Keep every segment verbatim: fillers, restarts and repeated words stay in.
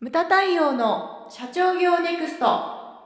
ムタ太陽の社長業ネクスト。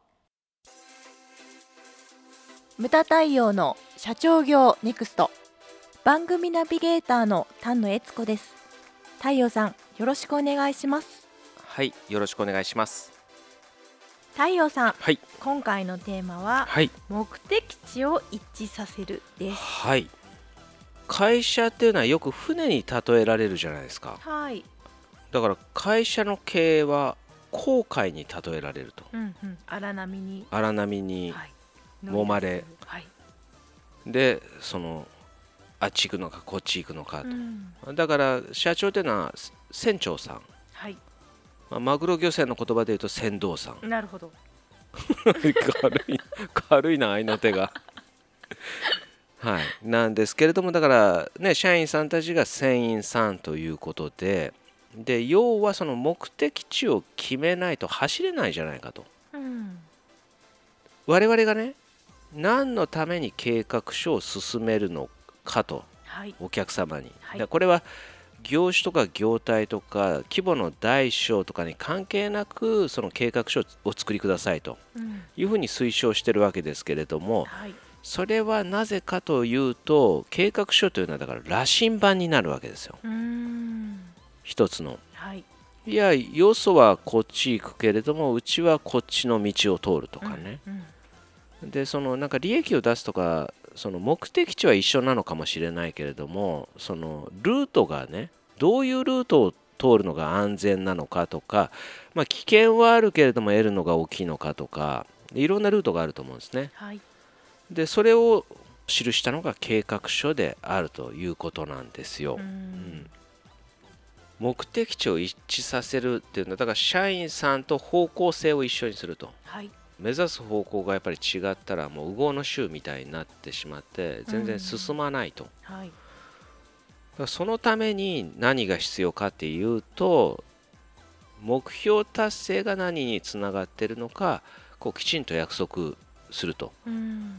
ムタ太陽の社長業ネクスト、番組ナビゲーターの丹野悦子です。太陽さん、よろしくお願いします。 はい、よろしくお願いします。 太陽さん、 はい、 今回のテーマは、 はい、 目的地を一致させるです。 はい。会社っていうのはよく船に例えられるじゃないですか。 はい、 だから会社の経営は航海に例えられると。 うんうん、荒波に、 荒波にはい、 揉まれ、 はい、 でそのあっち行くのかこっち行くのかと、 うん、 だから社長っていうのは船長さん、 はい、 まあ、マグロ漁船の言葉で言うと船頭さん。 なるほど。 軽い軽いな合いの手がはい、なんですけれども、だからね、社員さんたちが船員さんということで、で要はその目的地を決めないと走れないじゃないかと。 うん、 我々がね、何のために計画書を進めるのかと、 はい、 お客様に、 はい、 だこれは業種とか業態とか規模の大小とかに関係なく、その計画書をお作りくださいというふうに推奨してるわけですけれども、 はい、 それはなぜかというと、計画書というのはだから羅針盤になるわけですよ。 うーん、 一つの、 はい、 いやよそはこっち行くけれどもうちはこっちの道を通るとかね、 うんうん、 でそのなんか利益を出すとか、その目的地は一緒なのかもしれないけれども、そのルートがね、どういうルートを通るのが安全なのかとか、まあ、危険はあるけれども得るのが大きいのかとか、いろんなルートがあると思うんですね。 はい、 でそれを記したのが計画書であるということなんですよ。 うーん、 うん、目的地を一致させるっていうのは、だから社員さんと方向性を一緒にすると。 はい、 目指す方向がやっぱり違ったら、もう右往の衆みたいになってしまって全然進まないと。 はい、 だからそのために何が必要かっていうと、目標達成が何につながっているのか、こうきちんと約束すると。 うん、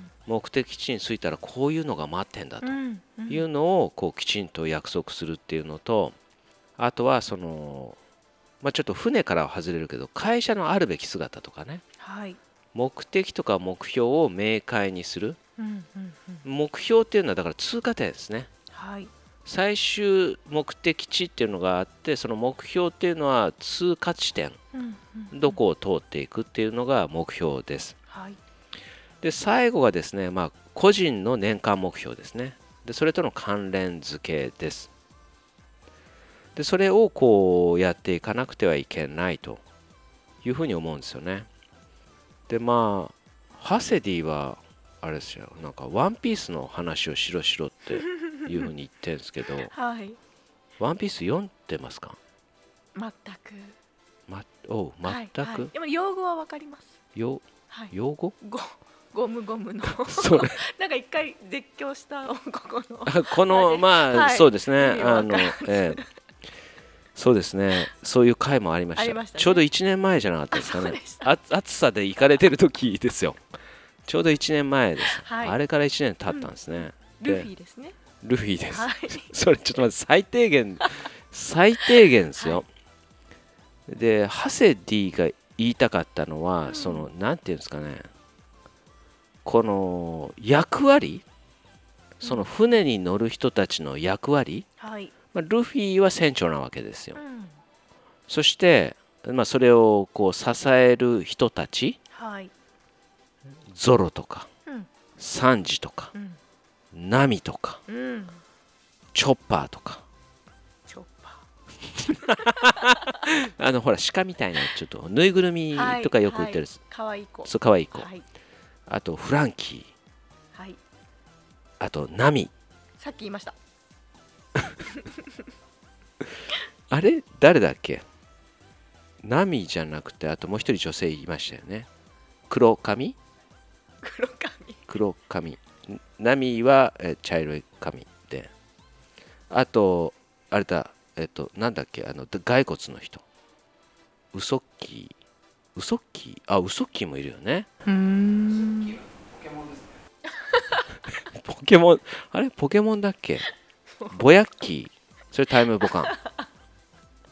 目的地に着いたらこういうのが待ってんだとうんうん、 いうのをこうきちんと約束するっていうのと、あとはその、まあ、ちょっと船からは外れるけど、会社のあるべき姿とかね、 はい、 目的とか目標を明快にする。 うんうんうん、 目標っていうのはだから通過点ですね。 はい、 最終目的地っていうのがあって、その目標っていうのは通過地点、 うんうんうん、 どこを通っていくっていうのが目標です。 はい、 で最後がですね、まあ、個人の年間目標ですね。でそれとの関連付けです。でそれをこうやっていかなくてはいけないというふうに思うんですよね。でまあハセディはあれですよ、なんかワンピースの話をしろしろっていうふうに言ってるんですけどはい、 ワンピース読んでますか？ 全く、 ま、おう全く、 はいはい、でも用語はわかります。 よはい、 用語ゴゴムゴムのそれなんか一回絶叫したここのあこの、 はい、 まあ、 はい、 そうですね、 意味わあの、 からずええそうですね、そういう回もありました。 ありましたね。 ちょうどいちねんまえじゃなかったですかあ、そうね。 でした。 あ暑さで行かれてる時ですよ。ちょうどいちねんまえです。 はい、 あれからいちねん経ったんですね。 ルでフィですね。 ルフィです。 はい、 それちょっと待って、最低限、最低限ですよ。 はで、ハセディが言いたかったのは、 うん、 その、なんていうんですかね、この役割、その船に乗る人たちの役割、 はい、 まあ、ルフィは船長なわけですよ。 うん、 そして、まあ、それをこう支える人たち、 はい、 ゾロとか、 うん、 サンジとか、 うん、 ナミとか、 うん、 チョッパーとか、 チョッパあのほら鹿みたいなちょっとぬいぐるみー、 とかよく売ってる、 かわいい子、 そうかわいい子、 はい、 あとフランキー、 はい、 あとナミ、 さっき言いました。 あれ誰だっけ？ナミじゃなくて、あともう一人女性いましたよね。黒髪黒髪、 黒髪ナミはえ茶色い髪で、あとあれだ、えっとなんだっけ、あの骸骨の人、ウソッキーウソッキーあウソッキーもいるよね。 うーん、 ポケモン、あれポケモンだっけ？ボヤッキー、それタイムボカン。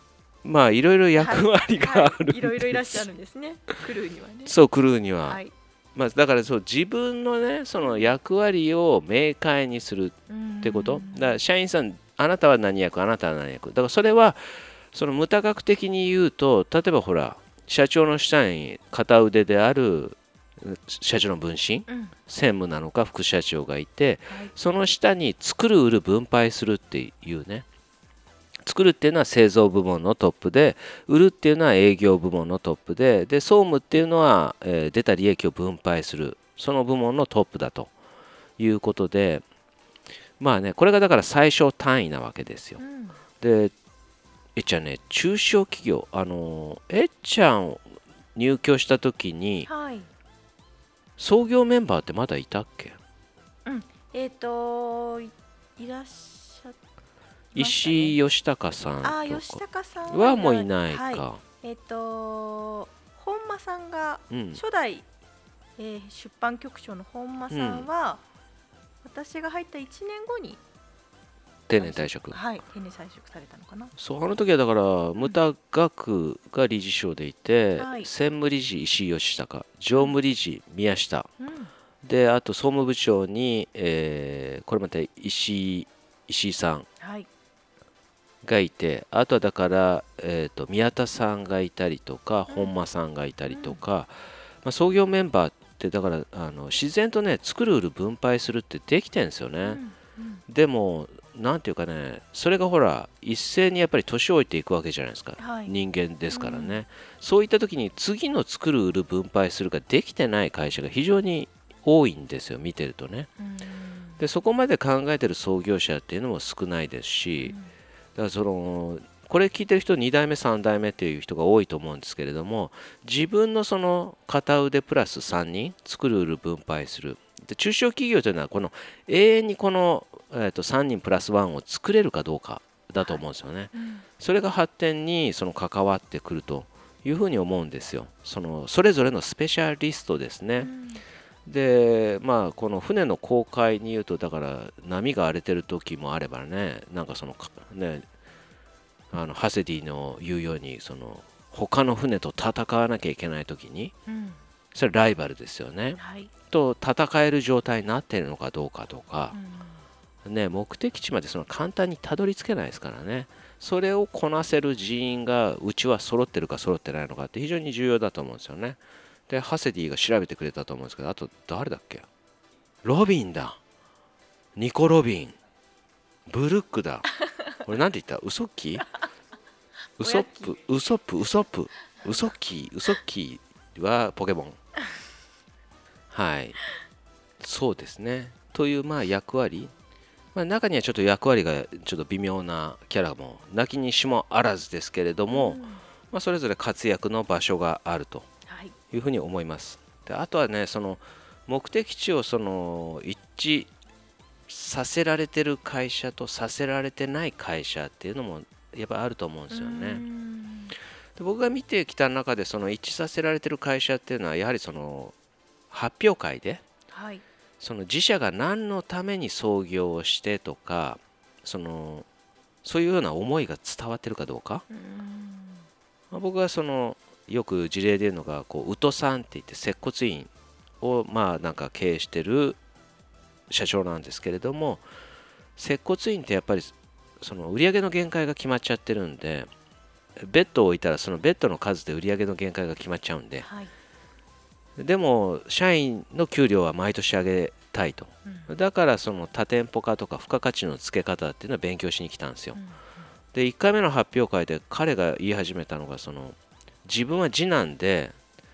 まあいろいろ役割があるんです、 はい、いろいろいらっしゃるんですね、クルーにはね。 そうクルーには、 はい、 まあ、だからそう自分のねその役割を明快にするってこと。だから社員さん、あなたは何役、あなたは何役、だからそれはその無多角的に言うと、例えばほら社長の下に片腕である社長の分身、 うん、 専務なのか副社長がいて、 はい、 その下に作る売る分配するっていうね、作るっていうのは製造部門のトップで、売るっていうのは営業部門のトップで、で総務っていうのは、えー出た利益を分配するその部門のトップだということで、まあねこれがだから最小単位なわけですよ。 うん、 でえっちゃんね、中小企業、あのえっちゃん入居した時にはい、 創業メンバーってまだいたっけ？ うん、えっ、といいらっしゃいましたね。 石井義隆さんああ、吉とか高さんはもういいないはい、 か。 えっ、と本間さんが、 うん初代、えー出版局長の本間さんは、私が入ったいちねんごに定年退職。 はい、定年退職されたのかな。 そうあの時はだから牟田学が理事長でいて、 はい専務理事石井義隆、常務理事宮下うんで、あと総務部長に、えーこれまた石井石井さんはいがいて、あとはだから、えー、と宮田さんがいたりとか、 うん本間さんがいたりとか、まあ、創業メンバーってだからあの自然とね作る売る分配するってできてるんですよね。 うんうんでもなんていうかね、それがほら一斉にやっぱり年老いていくわけじゃないですか、 はい人間ですからね、 うん、 そういった時に次の作る売る分配するができてない会社が非常に多いんですよ、見てるとね。 うんでそこまで考えてる創業者っていうのも少ないですし、だからそのこれ聞いてる人に代目さん代目っていう人が多いと思うんですけれども、自分のその片腕プラスさんにん作る売る分配する。で中小企業というのはこの永遠にこの、えー、とさんにんプラスいちを作れるかどうかだと思うんですよね。 うんそれが発展にその関わってくるというふうに思うんですよ。そのそれぞれのスペシャリストですね。 うんでまあこの船の航海に言うと、だから波が荒れてる時もあればね、なんかそのかねあのハセディの言うように、その他の船と戦わなきゃいけない時に、 うんそれライバルですよね、 はいと戦える状態になっているのかどうかとかう、んね、目的地までその簡単にたどり着けないですからね。それをこなせる人員がうちは揃ってるか揃ってないのかって非常に重要だと思うんですよね。でハセディが調べてくれたと思うんですけど、あと誰だっけ、ロビンだ、ニコ・ロビン、ブルックだ、これなんて言った、ウソッキーウソップウソップウソップウソッキーウソッキーはポケモンはい、そうですね。というまあ役割、まあ、中にはちょっと役割がちょっと微妙なキャラもなきにしもあらずですけれども、 うんまあ、それぞれ活躍の場所があるとはいいうふうに思います。であとはね、その目的地をその一致させられてる会社とさせられてない会社っていうのもやっぱあると思うんですようね。 んで僕が見てきた中でその一致させられてる会社っていうのはやはりその発表会ではいその自社が何のために創業をしてとか、そのそういうような思いが伝わってるかどうか、 うんまあ、僕はそのよく事例で言うのがこう宇都さんって言って接骨院をまあなんか経営してる社長なんですけれども、接骨院ってやっぱりその売上の限界が決まっちゃってるんで、ベッドを置いたらそのベッドの数で売上の限界が決まっちゃうんで、 はいでも社員の給料は毎年上げたいと、 うんだからその多店舗化とか付加価値のつけ方っていうのは勉強しに来たんですよ。 うんでいっかいめの発表会で彼が言い始めたのが、その自分は次男で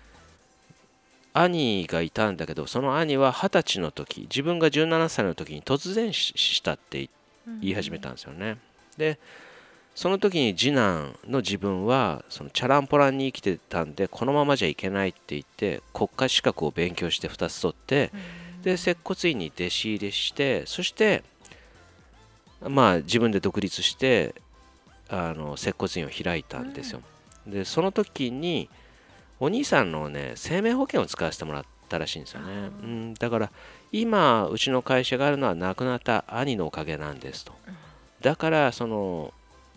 兄がいたんだけど、その兄ははたちの時、自分がじゅうななさいの時に突然死したって言い始めたんですよね。でその時に次男の自分はそのチャランポランに生きてたんで、このままじゃいけないって言って国家資格を勉強してふたつ取って、 うんで接骨院に弟子入りして、そしてまあ自分で独立してあの接骨院を開いたんですよ。でその時にお兄さんのね生命保険を使わせてもらったらしいんですよね。 あーうん、だから今うちの会社があるのは亡くなった兄のおかげなんですと。だからその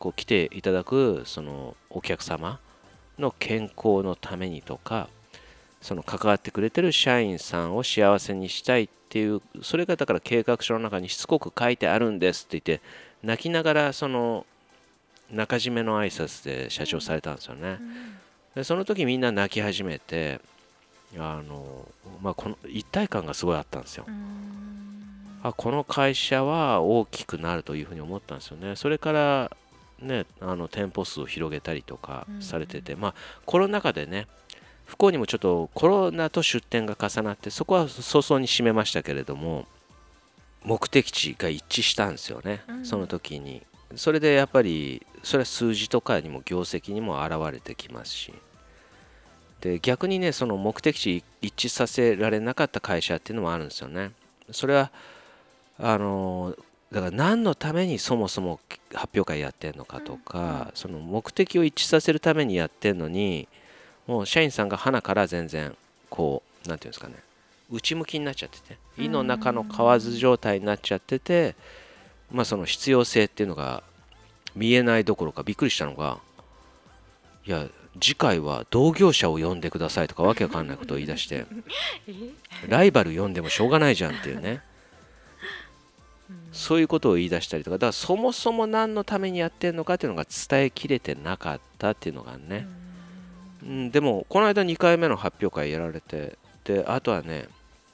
こう来ていただくそのお客様の健康のためにとか、その関わってくれてる社員さんを幸せにしたいっていう、それがだから計画書の中にしつこく書いてあるんですって言って、泣きながらその中締めの挨拶で社長されたんですよね。でその時みんな泣き始めて、あの、まあ、この一体感がすごいあったんですよ。あ、この会社は大きくなるというふうに思ったんですよね。それからね、あの店舗数を広げたりとかされてて、まあコロナ禍でね、不幸にもちょっとコロナと出店が重なって、そこは早々に閉めましたけれども、目的地が一致したんですよね、うん、その時に。それでやっぱりそれは数字とかにも業績にも現れてきますし、で逆にね、その目的地一致させられなかった会社っていうのもあるんですよね。それはあのだから何のためにそもそも発表会やってんのかとか、うんうん、その目的を一致させるためにやってんのに、もう社員さんが鼻から全然こうなんていうんですかね、内向きになっちゃってて、胃の中の蛙状態になっちゃってて、まあその必要性っていうのが見えないどころか、びっくりしたのが、いや次回は同業者を呼んでくださいとかわけわかんないことを言い出してライバル呼んでもしょうがないじゃんっていうね、そういうことを言い出したりとか、だからそもそも何のためにやってるのかっていうのが伝えきれてなかったっていうのがね、うん、でもこの間にかいめの発表会やられて、であとはね、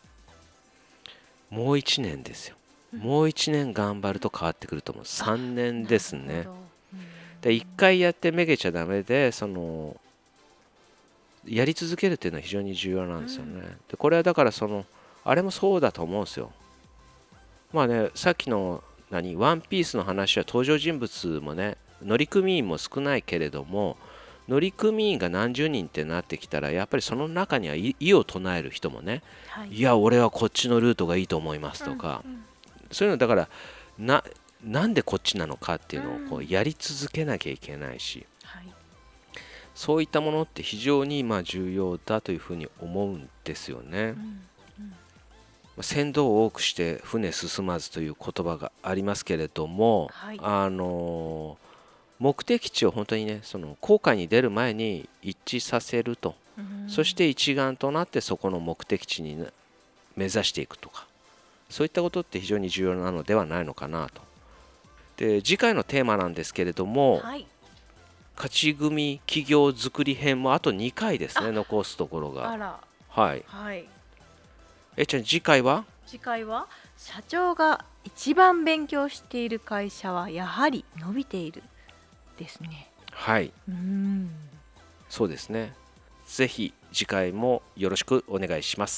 もういちねんですよ。もういちねん頑張ると変わってくると思う。さんねんですね。でいっかいやってめげちゃダメで、そのやり続けるっていうのは非常に重要なんですよね。でこれはだからそのあれもそうだと思うんですよ。まあね、さっきの何ワンピースの話は登場人物もね、乗組員も少ないけれども、乗組員が何十人ってなってきたら、やっぱりその中には異を唱える人もね、はい、いや俺はこっちのルートがいいと思いますとか、うんうん、そういうのだからななんでこっちなのかっていうのをこうやり続けなきゃいけないし、うんはい、そういったものって非常にまあ重要だというふうに思うんですよね。うんうん、船頭を多くして船進まずという言葉がありますけれども、はい、あの目的地を本当にね、その航海に出る前に一致させると、うん、そして一丸となってそこの目的地に、ね、目指していくとか、そういったことって非常に重要なのではないのかなと。で次回のテーマなんですけれども、はい、勝ち組企業づくり編もあとにかいですね、残すところが。 あら、 はい、はい、えちゃん次回は次回は社長が一番勉強している会社はやはり伸びているですね。 はい、 うーんそうですね。ぜひ次回もよろしくお願いします。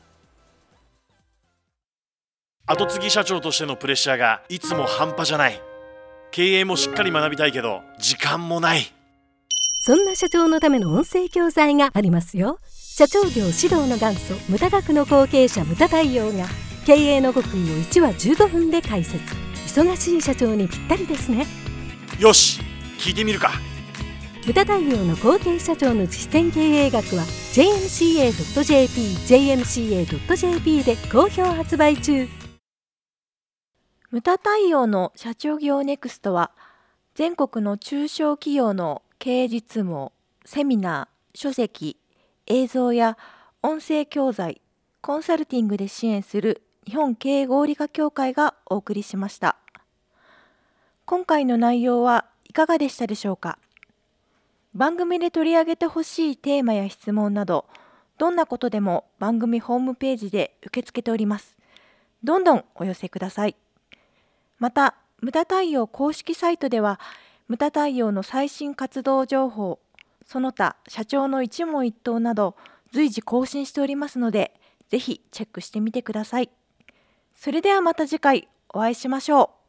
後継ぎ社長としてのプレッシャーがいつも半端じゃない。経営もしっかり学びたいけど時間もない。 そんな社長のための音声教材がありますよ。社長業指導の元祖ムタ学の後継者ムタ太陽が経営の極意をいちわじゅうごふんで解説。忙しい社長にぴったりですね。 よし、聞いてみるか。 ムタ太陽の後継社長の実践経営学は ジェイエムシーエードットジェーピー ジェイエムシーエードットジェーピー で好評発売中。 ムタ太陽の社長業ネクストは、全国の中小企業の経営実務、セミナー、書籍、映像や音声教材、コンサルティングで支援する日本経営合理化協会がお送りしました。今回の内容はいかがでしたでしょうか。番組で取り上げてほしいテーマや質問など、どんなことでも番組ホームページで受け付けております。どんどんお寄せください。また、ムタ太陽公式サイトでは、ムタ太陽の最新活動情報、その他社長の一問一答など随時更新しておりますので、ぜひチェックしてみてください。それではまた次回お会いしましょう。